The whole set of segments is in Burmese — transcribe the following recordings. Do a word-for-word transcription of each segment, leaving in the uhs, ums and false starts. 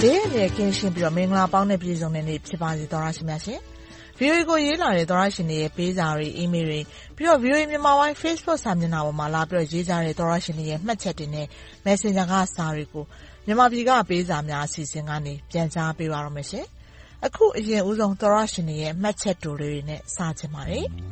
ဘေးရဲ့ကင်းရှင်းပြီးတော့မင်္ဂလာပေါင်းနဲ့ပြည့်စုံတဲ့နေ့ဖြစ်ပါစေသောရရှိများရှင်။ ဗီအိုအေကိုရေးလာတဲ့သောရရှင်တွေရဲ့ပေးစာတွေအီးမေးလ်တွေပြီးတော့ ဗီအိုအေမြန်မာပိုင်း Facebook စာမျက်နှာပေါ်မှာလာပြီးတော့ရေးကြတဲ့သောရရှင်တွေရဲ့မှတ်ချက်တွေနဲ့ Messenger ကစာတွေကိုမြန်မာပြည်ကပေးစာများအစီအစဉ်ကနေပြန်ကြားပေးပါရမယ်ရှင်။အခုအရင်ဦးဆုံးသောရရှင်တွေရဲ့မှတ်ချက်တိုတွေနဲ့စချင်ပါတယ်။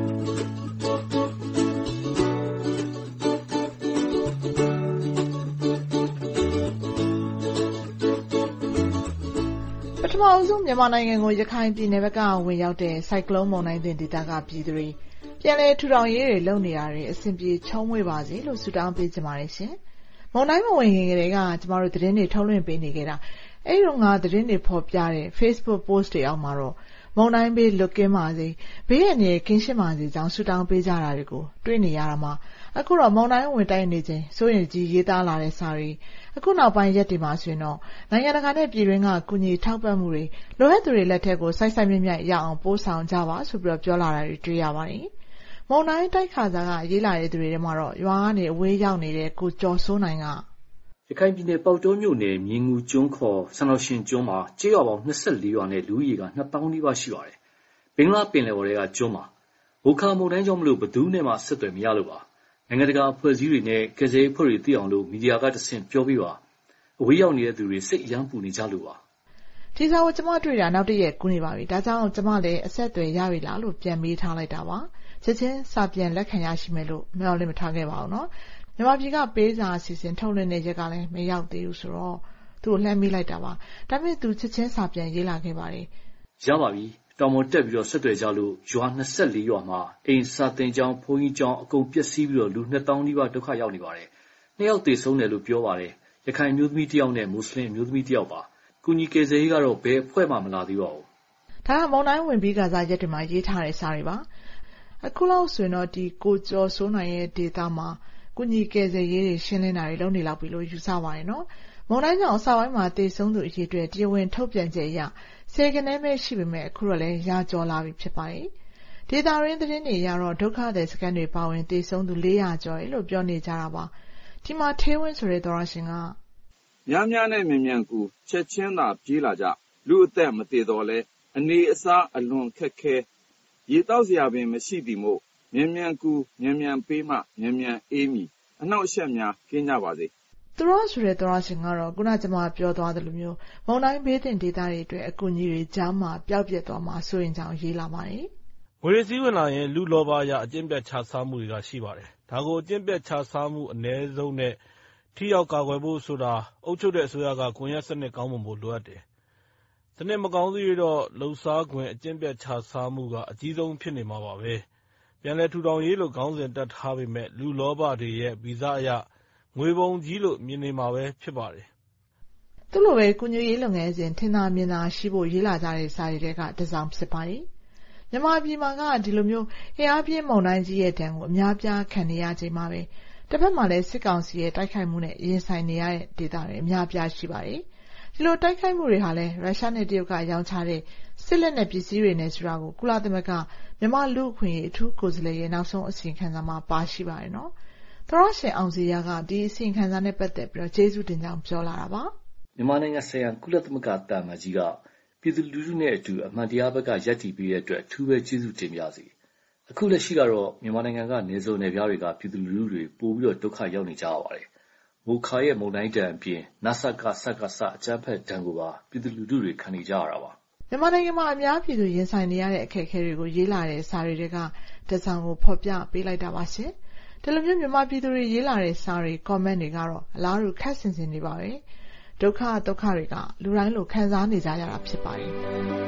ပထမဆုံးမြန်မာနိုင်ငံကိုရခိုင်ပြည်နယ်ဘက်ကဝင်ရောက်တဲ့ဆိုင်ကလုန်းမုန်တိုင်းဒေသကပြည်သူတွေပြန်လည်ထူထောင်ရေးတွေလုပ်နေရတယ်အဆင်ပြေချုံးမွေ့ပါစေလို့ဆုတောင်းပေးကြပါတယ်ရှင်။မုန်တိုင်းမဝင်ခင်ကတည်းကကျမတို့သတင်းတွေထုတ်လွှင့်ပေးနေကြတာအဲ့ဒီတော့ငါသတင်းတွေဖော်ပြတဲ့ Facebook post တွေအောက်မှာတော့မုန်တိုင်းဘေးလွတ်ကင်းပါစေဘေးရန်တွေကင်းရှင်းပါစေကြောင်းဆုတောင်းပေးကြတာတွေကိုတွေ့နေရတာမှာအခုတော့မုန်တိုင်းဝင်တိုက်နေချိန်စိုးရိမ်ကြီးရေးသားလာတဲ့စာတွေအခုနောက်ပိုင်းရက်တွေမှာဆိုရင်တော့နိုင်ငံတကာနဲ့ပြည်တွင်းကကုညီထောက်ပံ့မှုတွေလိုအပ်သူတွေလက်ထက်ကိုစိုက်စိုက်မြတ်မြတ်ရအောင်ပို့ဆောင်ကြပါဆိုပြီးတော့ပြောလာတာတွေတွေ့ရပါတယ်။မုန်တိုင်းတိုက်ခါစားကရေးလာတဲ့သူတွေထဲမှာတော့ရွာကနေအဝေးရောက်နေတဲ့ကိုကျော်စိုးနိုင်ကရခိုင်ပြည်နယ်ပေါက်တောမြို့နယ်မြင်းငူကျွန်းခေါ်ဆန်တော်ရှင်ကျွန်းမှာကျေးရွာပေါင်း၂၄ရွာနဲ့လူဦးရေကနှစ်သောင်းနီးပါးရှိပါတယ်။ဘင်္ဂလားပင်လယ်ပေါ်ကကျွန်းမှာဝခါမုန်တိုင်းကြောင့်မလို့ဘသူနဲ့မှဆက်သွယ်မရလို့ပါ။နိုင်ငံတကာအဖွဲ့အစည်းတွေနဲ့ကယ်ဆယ်ရေးအဖွဲ့တွေသိအောင်လို့မီဒီယာကတဆင့်ပြောပြပါအဝေးရောက်နေတဲ့သူတွေစိတ်အယမ်းပူနေကြလို့ပါဒီစာကိုကျမတွေ့တာနောက်တည့်ရက်ကူးနေပါပြီဒါကြောင့်ကျမလည်းအဆက်အသွယ်ရပြီလားလို့ပြန်မေးထားလိုက်တာပါချက်ချင်းစာပြန်လက်ခံရရှိမယ်လို့မျှော်လင့်မထားခဲ့ပါဘူးနော်မြန်မာပြည်ကပေးစာအစီအစဉ်ထုတ်လွှင့်တဲ့ရက်ကလည်းမရောက်သေးဘူးဆိုတော့သူ့ကိုလှမ်းမေးလိုက်တာပါဒါပေမဲ့သူချက်ချင်းစာပြန်ရေးလာခဲ့ပါတယ်ရပါပြီတောင်ပေါ်တက်ပြီးတော့ဆက်သွယ်ကြလို့ရွာ၂၄ရွာမှာအိမ်စာတင်ကျောင်းဘုန်းကြီးကျောင်းအကုန်ပျက်စီးပြီးတော့လူနှစ်သောင်းနီးပါးဒုက္ခရောက်နေပါတယ်နှစ်ယောက်သေဆုံးတယ်လို့ပြောပါတယ်ရခိုင်မျိုးသမီးတစ်ယောက်နဲ့မွတ်စလင်မျိုးသမီးတစ်ယောက်ပါကုညီကယ်ဆယ်ရေးကတော့ဘယ်အဖွဲ့မှမလာသေးပါဘူးဒါကမုန်တိုင်းဝင်ပြီးကစားရက်တွေမှာရေးထားတဲ့စာတွေပါအခုလောက်ဆိုရင်တော့ဒီကိုကျော်စိုးနိုင်ရဲ့ဒေတာမှာကုညီကယ်ဆယ်ရေးတွေရှင်းလင်းတာတွေလုပ်နေလောက်ပြီလို့ယူဆပါတယ်နော်မုန်တိုင်းကြောင့်အစပိုင်းမှာသေဆုံးသူအရေအတွက်တရားဝင်ထုတ်ပြန်ချက်အရဆယ်ကနေပဲရှိပေမဲ့အခုတော့လည်းရာကျော်လာပြီဖြစ်ပါတယ်ဒေတာရင်းသတင်းတွေအရတော့ဒုက္ခသည်စခန်းတွေပါဝင်သေဆုံးသူ၄ရာကျော်တယ်လို့ပြောနေကြတာပါဒီမှာထေးဝင်းဆိုတဲ့သောရရှင်ကများများနဲ့မြန်မြန်ကူချက်ချင်းသာပြေးလာကြလူအသက်မသေးတော့လဲအနေအစားအလွန်ခက်ခဲရေတောက်စရာပင်မရှိသည်မို့မြန်မြန်ကူမြန်မြန်ပေးမှမြန်မြန်အေးမီအနှောက်အယှက်များကင်းကြပါစေသူရဆိုတဲ့သောရရှင်ကတော့ခုနကကျွန်မပြောသွားတယ်လို့မျိုးမုန်တိုင်းဘေးတင်ဒေသတွေအတွက်အကူအညီတွေကြားမှာပျောက်ပြက်သွားမှာဆိုရင်ကြောင့်ရေးလာပါတယ်ငွေရည်စည်းဝင်လာရင်လူလောဘအရာအကျင့်ပြတ်ခြားစားမှုတွေကရှိပါတယ်ဒါကိုအကျင့်ပြတ်ခြားစားမှုအ ਨੇ ဆုံးနဲ့ထိရောက်ကာကွယ်ဖို့ဆိုတာအုပ်ချုပ်တဲ့အစိုးရကကွန်ရက်စနစ်ကောင်းမွန်ဖို့လိုအပ်တယ်။စနစ်မကောင်းသေးတော့လှုပ်ရှားခွင့်အကျင့်ပြတ်ခြားစားမှုကအကြီးဆုံးဖြစ်နေမှာပါပဲ။ပြန်လည်ထူထောင်ရေးလို့ခေါင်းစဉ်တက်ထားပေမဲ့လူလောဘတွေရဲ့ဗီဇအရငွေပုံကြီးလို့မြင်နေမှာပဲဖြစ်ပါတယ်။သူ့လိုပဲကုညွေရေးလုပ်ငန်းစဉ်ထင်သာမြင်သာရှိဖို့ရေးလာကြတဲ့စာရီတွေကတစ်စောင်ဖြစ်ပါတယ်။မြန်မာပြည်မှာကဒီလိုမျိုးအင်အားပြင်းမုန်တိုင်းကြီးရဲ့တံကိုအများပြားခံနေရချိန်မှာပဲတစ်ဖက်မှာလည်းစစ်ကောင်စီရဲ့တိုက်ခိုက်မှုနဲ့ရင်ဆိုင်နေရတဲ့ဒေသတွေအများပြားရှိပါတယ်။ဒီလိုတိုက်ခိုက်မှုတွေဟာလည်းရုရှားနဲ့တရုတ်ကရောင်းချတဲ့စစ်လက်နက်ပစ္စည်းတွေနဲ့ဆိုတာကိုကုလသမဂ္ဂမြန်မာလူ့အခွင့်အရေးအထူးကိုယ်စားလှယ်ရဲ့နောက်ဆုံးအစီရင်ခံစာမှာပါရှိပါတယ်နော်။သောရရှင်အောင်စီရကဒီအစီရင်ခံစာနဲ့ပတ်သက်ပြီးတော့ကျေးဇူးတင်ကြောင်းပြောလာတာပါ။မြန်မာနိုင်ငံဆိုင်ရာကုလသမဂ္ဂတာမန်ကြီးကပြည်သူလူထုနဲ့အတူအမှန်တရားဘက်ကရပ်တည်ပေးတဲ့အတွက်အထူးပဲကျေးဇူးတင်ပါစေ။အခုလက်ရှိကတော့မြန်မာနိုင်ငံကနေစုံနယ်ပြားတွေကပြည်သူလူထုတွေပို့ပြီးတော့ဒုက္ခရောက်နေကြရပါတယ်။မိုခါရဲ့မုန်တိုင်းတံအပြင်နဆကဆက်ကဆအကြမ်းဖက်တံကိုပါပြည်သူလူထုတွေခံနေကြရတာပါ။မြန်မာနိုင်ငံမှာအများပြည်သူရင်ဆိုင်နေရတဲ့အခက်အခဲတွေကိုရေးလာတဲ့စာတွေကတစောင်ကိုဖော်ပြပေးလိုက်တာပါရှင်။ဒီလိုမျိုးမြန်မာပြည်သူတွေရေးလာတဲ့စာတွေ comment တွေကတော့အလားတူခက်ဆင်ဆင်နေပါပဲ။ဒုက္ခဒုက္ခတွေကလူတိုင်းလိုခံစားနေကြရတာဖြစ်ပါတယ်။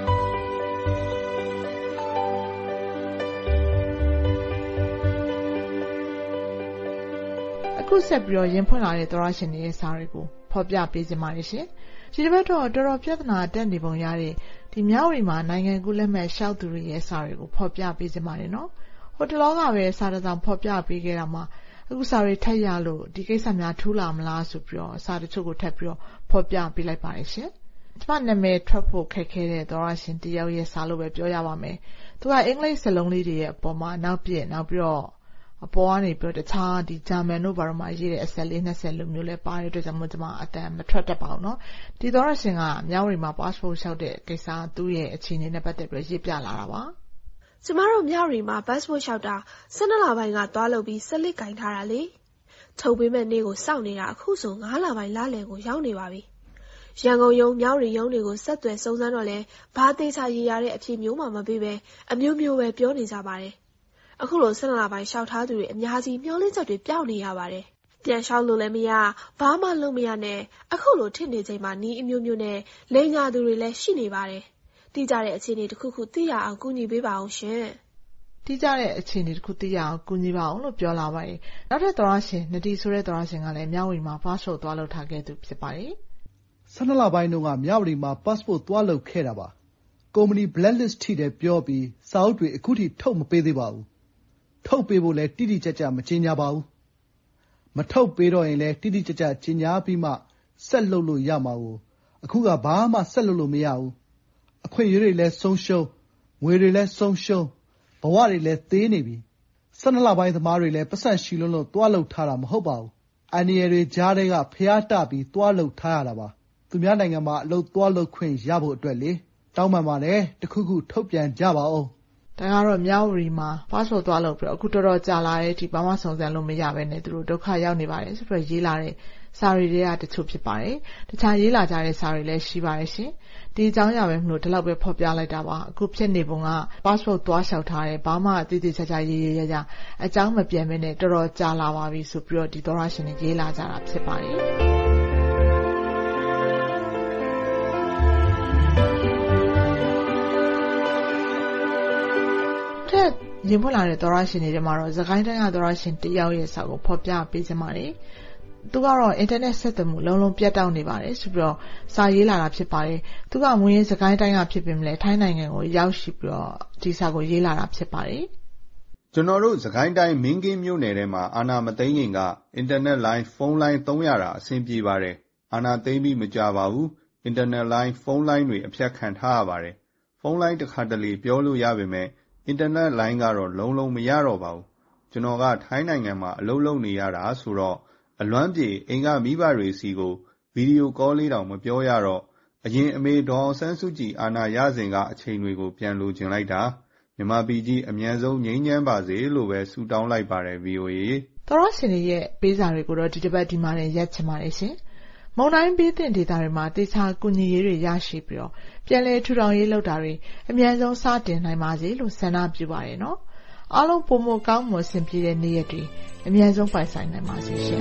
အခုဆက်ပြီးတော့ရင်ဖွင့်လာတဲ့သောရရှင်တွေရဲ့စာတွေကိုဖော်ပြပေးကြပါရစေ။ဒီတစ်ပတ်တော့တော်တော်ပြဿနာတက်နေပုံရတဲ့ဒီမြောက်ရီမှာနိုင်ငံကူးလက်မှတ်ရှောက်သူတွေရဲ့စာတွေကိုဖော်ပြပေးကြပါရနော်။ဟိုတလောကပဲစာတစ်စောင်ဖော်ပြပေးခဲ့တာမှာအခုစာတွေထပ်ရလို့ဒီကိစ္စများထူးလာမလားဆိုပြီးတော့စာတချို့ကိုထပ်ပြီးတော့ဖော်ပြပေးလိုက်ပါရစေ။ကျမနာမည်ထွက်ဖို့ခက်ခဲတဲ့သောရရှင်တယောက်ရဲ့စာလို့ပဲပြောရပါမယ်။သူကအင်္ဂလိပ်စလုံးလေးတွေရဲ့အပေါ်မှာနောက်ပြည့်နောက်ပြီးတော့အပေါ်ကနေပြီးတော့တခြားဒီဂျာမန်တို့ဘာလို့မှရေးတဲ့အဆက်လေးနှစ်ဆက်လိုမျိုးလဲပါတဲ့အတွက်ကြောင့်မို့ကျွန်မအတန်မထွက်တတ်ပါဘူးเนาะဒီသောရရှင်ကမြောက်ရီမှာ passport လျှောက်တဲ့ကိစ္စသူ့ရဲ့အခြေအနေနဲ့ပတ်သက်ပြီးရေးပြလာတာပါကျမတို့မြောက်ရီမှာ passport လျှောက်တာဆယ်နှစ်လပိုင်းကသွားလုပ်ပြီးဆက်လက်ကင်ထားတာလေထုတ်ပေးမဲ့နေ့ကိုစောင့်နေတာအခုဆိုငါးလပိုင်းလလယ်ကိုရောက်နေပါပြီရန်ကုန်ရုံမြောက်ရီရုံတွေကိုဆက်သွယ်စုံစမ်းတော့လဲဘာသေးချာရည်ရတဲ့အဖြစ်မျိုးမှမပေးပဲအမျိုးမျိုးပဲပြောနေကြပါတယ်အခုလိုဆယ်နှစ်လပိုင်းလျှောက်ထားသူတွေအများကြီးမျောလင်းချက်တွေပြောင်းနေရပါတယ်ပြန်လျှောက်လို့လည်းမရဘာမှလုပ်မရနဲ့အခုလိုထင်နေချိန်မှာနီးအမျိုးမျိုးနဲ့လိန်ညာသူတွေလည်းရှိနေပါတယ်တိကျတဲ့အခြေအနေတစ်ခုခုသိရအောင်ကူညီပေးပါအောင်ရှင်တိကျတဲ့အခြေအနေတစ်ခုသိရအောင်ကူညီပါအောင်လို့ပြောလာပါတယ်နောက်ထပ်သောရရှင်နတီဆိုတဲ့သောရရှင်ကလည်းမြောက်ရီမှာ passport သွားလုပ်ထားခဲ့သူဖြစ်ပါတယ်ဆယ်နှစ်လပိုင်းတုန်းကမြောက်ရီမှာ passport သွားလုပ်ခဲ့တာပါကုမ္ပဏီ blacklist ထိတယ်ပြောပြီးစာအုပ်တွေအခုထိထုတ်မပေးသေးပါဘူးထုတ်ပေးဖို့လည်းတိတိကျကျမကြေညာပါဘူးမထုတ်ပေးတော့ရင်လည်းတိတိကျကျကြေညာပြီးမှဆက်လုပ်လို့ရမှာကိုအခုကဘာမှဆက်လုပ်လို့မရဘူးအခွင့်အရေးတွေလည်းဆုံးရှုံးငွေတွေလည်းဆုံးရှုံးဘဝတွေလည်းသေးနေပြီဆယ်နှစ်လပိုင်းသမားတွေလည်းပတ်စံရှိလုံးလို့သွားလုပ်ထားတာမဟုတ်ပါဘူးအန်ဒီရယ်တွေကြားထဲကဖျားတပြီးသွားလုပ်ထားရတာပါသူများနိုင်ငံမှာအလုပ်သွားလုပ်ခွင့်ရဖို့အတွက်လေတောင်းပန်ပါတယ်တခုခုထုတ်ပြန်ကြပါဦးဒါကတော့မြောက်ရီမှာ passport သွားလုပ်ပြီးတော့အခုတော်တော်ကြာလာတဲ့ဒီဘာမှစုံစမ်းလို့မရဘဲနဲ့သူတို့ဒုက္ခရောက်နေပါတယ်ဆိုပြီးရေးလာတဲ့စာရီတွေကတချို့ဖြစ်ပါတယ်တခြားရေးလာကြတဲ့စာရီလည်းရှိပါတယ်ရှင်ဒီအကြောင်းအရာပဲမလို့ဒီလောက်ပဲဖော်ပြလိုက်တာပါအခုဖြစ်နေပုံက passport သွားလျှောက်ထားတယ်ဘာမှအသေးသေးချာချာရေးရေးရရအကြောင်းမပြန်ဘဲနဲ့တော်တော်ကြာလာပါပြီဆိုပြီးတော့ဒီသောရရှင်တွေရေးလာကြတာဖြစ်ပါတယ်ရင်ဖွင့်လာတဲ့သောရရှင်တွေထဲမှာတော့သခိုင်းတိုင်းကသောရရှင်တယောက်ရဲ့စာကိုဖော်ပြပေးကြပါတယ်။သူကတော့အင်တာနက်ဆက်သွယ်မှုလုံးလုံးပြတ်တောက်နေပါတယ်ဆိုပြီးတော့စာရေးလာတာဖြစ်ပါတယ်။သူကမွေးရင်းသခိုင်းတိုင်းကဖြစ်ပေမဲ့လည်းထိုင်းနိုင်ငံကိုရောက်ရှိပြီးတော့ဒီစာကိုရေးလာတာဖြစ်ပါတယ်။ကျွန်တော်တို့သခိုင်းတိုင်းမင်းကင်းမြို့နယ်ထဲမှာအာဏာမသိမ်းခင်ကအင်တာနက်လိုင်းဖုန်းလိုင်းသုံးရတာအဆင်ပြေပါတယ်။အာဏာသိမ်းပြီးမကြပါဘူး။အင်တာနက်လိုင်းဖုန်းလိုင်းတွေအဖြတ်ခံထားရပါတယ်။ဖုန်းလိုင်းတစ်ခါတလေပြောလို့ရပေမဲ့အင်တာနက်လိုင်းကတော့လုံးလုံးမရတော့ပါဘူးကျွန်တော်ကထိုင်းနိုင်ငံမှာအလုပ်လုပ်နေရတာဆိုတော့အလွမ်းပြေအိမ်ကမိဘတွေစီကိုဗီဒီယိုကောလေးတောင်မပြောရတော့အရင်အမေဒေါ်ဆန်းစုကြည်အာဏာရစဉ်ကအချိန်တွေကိုပြန်လိုချင်လိုက်တာမြန်မာပြည်ကြီးအမြန်ဆုံးငြိမ်းချမ်းပါစေလို့ပဲဆုတောင်းလိုက်ပါတယ် ဗီအိုအေသောရရှင်တွေရဲ့ပေးစာတွေကိုတော့ဒီတစ်ပတ်ဒီမှာနဲ့ရက်ချင်ပါတယ်ရှင်မုံတိုင်းပေးတဲ့ဒေတာတွေမှာတေချာကူညီရေးတွေရရှိပြီးတော့ပြန်လည်ထူထောင်ရေးလုပ်တာတွေအများဆုံးစတင်နိုင်ပါစေလို့ဆန္ဒပြုပါရနော်အားလုံးပုံမကောင်းမွန်ဆင်ပြေတဲ့နေ့ရက်တွေအများဆုံးပိုင်ဆိုင်နိုင်ပါစေရှင်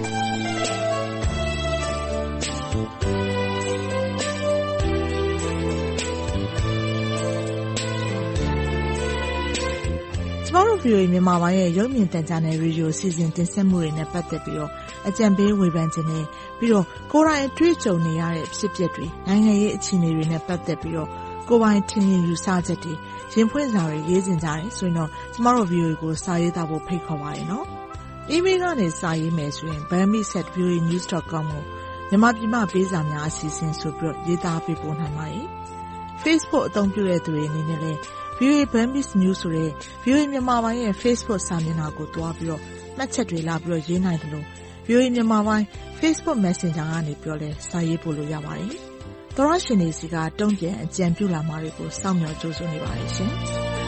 ကျမတို့ ဗီအိုအေ မြန်မာပိုင်းရဲ့ရုပ်မြင်သံကြားနယ်ရေဒီယိုစီစဉ်တင်ဆက်မှုတွေနဲ့ပတ်သက်ပြီးတော့အကြံပေးဝေဖန်ခြင်းနဲ့ပြီးတော့ကိုယ်တိုင်အတွေ့အကြုံနေရတဲ့ဖြစ်ပျက်တွေနိုင်ငံရေးအခြေအနေတွေနဲ့ပတ်သက်ပြီးတော့ကိုယ်ပိုင်ထင်မြင်ယူဆချက်တွေရင်ဖွင့်စာတွေရေးတင်ကြတယ်ဆိုရင်တော့ကျမတို့ ဗီအိုအေ ကိုစာရေးသားဖို့ဖိတ်ခေါ်ပါရနော်။ email ကနေစာရေးမယ်ဆိုရင် burmese at v o a news dot com ကိုမြန်မာပြည်မှာပေးစာများအစီအစဉ်ဆိုပြီးတော့ရေးသားပေးပို့နိုင်ပါတယ်။ Facebook အသုံးပြုတဲ့သူတွေအနေနဲ့လည်းဗီအိုအေ Burmese News ဆိုတဲ့ ဗီအိုအေ မြန်မာပိုင်းရဲ့ Facebook စာမျက်နှာကိုတွားပြီးတော့မှတ်ချက်တွေလာပြီးတော့ရေးနိုင်တယ်လို့ ဗီအိုအေ မြန်မာပိုင်း Facebook Messenger ကနေပြောလဲစာရေးပို့လို့ရပါတယ်။သောရရှင်တွေစီကတုံ့ပြန်အကြံပြုလာမှာတွေကိုစောင့်မျှော်ကြိုးစားနေပါတယ်ရှင်။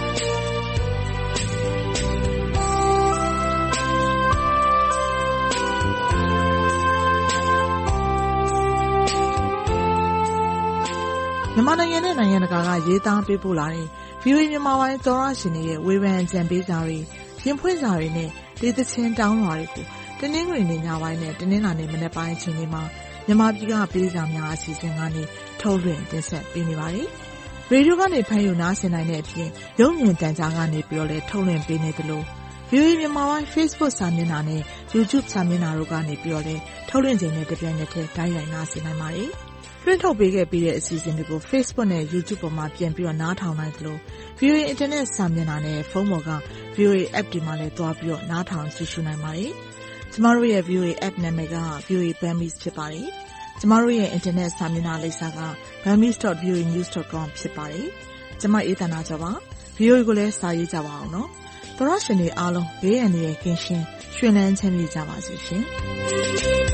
မြန်မာနိုင်ငံနဲ့နိုင်ငံတကာကရေးသားပေးပို့လာတဲ့ ဗီအိုအေ မြန်မာပိုင်းသောရရှင်တွေရဲ့ဝေဖန်အကြံပေးစာတွေရင်ဖွင့်စာတွေနဲ့ဒေသချင်းတောင်းလွှာတွေကိုတနင်္ဂနွေနေ့ညပိုင်းနဲ့တနင်္လာနေ့မနက်ပိုင်းအချိန်တွေမှာမြန်မာပြည်ကပေးစာများအစီအစဉ်ကနေထုတ်လွှင့်တင်ဆက်ပေးနေပါတယ်။ရေဒီယိုကနေဖမ်းယူနားဆင်နိုင်တဲ့အပြင်ရုပ်မြင်သံကြားကနေပြီးတော့လည်းထုတ်လွှင့်ပေးနေသလို ဗီအိုအေ မြန်မာပိုင်း Facebook စာမျက်နှာနဲ့ YouTube စာမျက်နှာတို့ကနေပြီးတော့လည်းထုတ်လွှင့်ခြင်းနဲ့တပြိုင်နက်တည်းတိုက်ရိုက်နားဆင်နိုင်ပါတယ်။လွှင့်ထုတ်ပေးခဲ့ပြီးတဲ့အစီအစဉ်တွေကို Facebook နဲ့ YouTube ပေါ်မှာပြန်ပြီးတော့နားထောင်နိုင်သလို ဗီအိုအေ Internet စာမျက်နှာနဲ့ဖုန်းပေါ်က ဗီအိုအေ App တွေမှာလည်းတွားပြီးတော့နားထောင်ကြည့်ရှုနိုင်ပါတယ်။ကျမတို့ရဲ့ ဗီအိုအေ App နာမည်က ဗီအိုအေ Burmese ဖြစ်ပါတယ်။ကျမတို့ရဲ့ Internet စာမျက်နှာလိပ်စာက burmese dot v o a news dot com ဖြစ်ပါတယ်။ကျမအေးသန္တာကျော်ပါ။ ဗီအိုအေ ကိုလည်းစာရေးကြပါအောင်နော်။သောရရှင်တွေအားလုံးဘေးရန်တွေရဲ့ကင်းရှင်းရွှင်လန်းချမ်းမြေ့ကြပါစေရှင်